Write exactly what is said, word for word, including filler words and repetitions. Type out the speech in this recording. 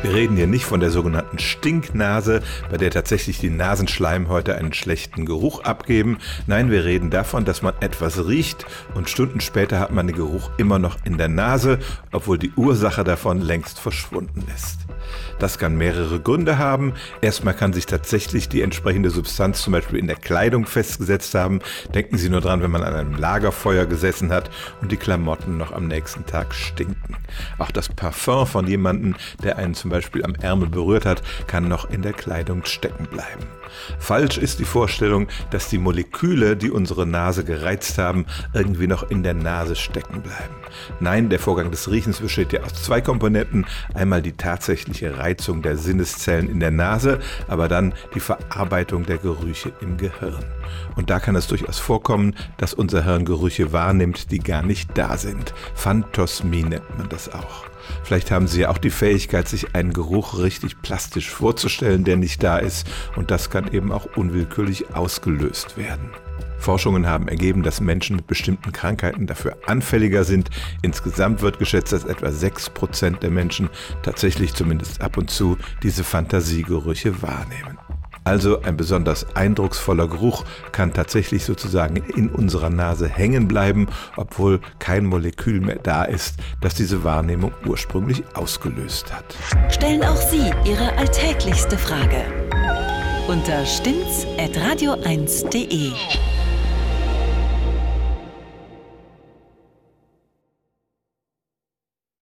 Wir reden hier nicht von der sogenannten Stinknase, bei der tatsächlich die Nasenschleimhäute einen schlechten Geruch abgeben. Nein, wir reden davon, dass man etwas riecht und Stunden später hat man den Geruch immer noch in der Nase, obwohl die Ursache davon längst verschwunden ist. Das kann mehrere Gründe haben. Erstmal kann sich tatsächlich die entsprechende Substanz zum Beispiel in der Kleidung festgesetzt haben. Denken Sie nur dran, wenn man an einem Lagerfeuer gesessen hat und die Klamotten noch am nächsten Tag stinken. Auch das Parfum von jemandem, der einen zum Beispiel am Ärmel berührt hat, kann noch in der Kleidung stecken bleiben. Falsch ist die Vorstellung, dass die Moleküle, die unsere Nase gereizt haben, irgendwie noch in der Nase stecken bleiben. Nein, der Vorgang des Riechens besteht ja aus zwei Komponenten. Einmal die tatsächliche Reizung der Sinneszellen in der Nase, aber dann die Verarbeitung der Gerüche im Gehirn. Und da kann es durchaus vorkommen, dass unser Hirn Gerüche wahrnimmt, die gar nicht da sind. Phantosmie nennt man das auch. Vielleicht haben Sie ja auch die Fähigkeit, sich einen Geruch richtig plastisch vorzustellen, der nicht da ist. Und das kann eben auch unwillkürlich ausgelöst werden. Forschungen haben ergeben, dass Menschen mit bestimmten Krankheiten dafür anfälliger sind. Insgesamt wird geschätzt, dass etwa sechs Prozent der Menschen tatsächlich zumindest ab und zu diese Fantasiegerüche wahrnehmen. Also ein besonders eindrucksvoller Geruch kann tatsächlich sozusagen in unserer Nase hängen bleiben, obwohl kein Molekül mehr da ist, das diese Wahrnehmung ursprünglich ausgelöst hat. Stellen auch Sie Ihre alltäglichste Frage unter stimmt's at radio eins punkt de.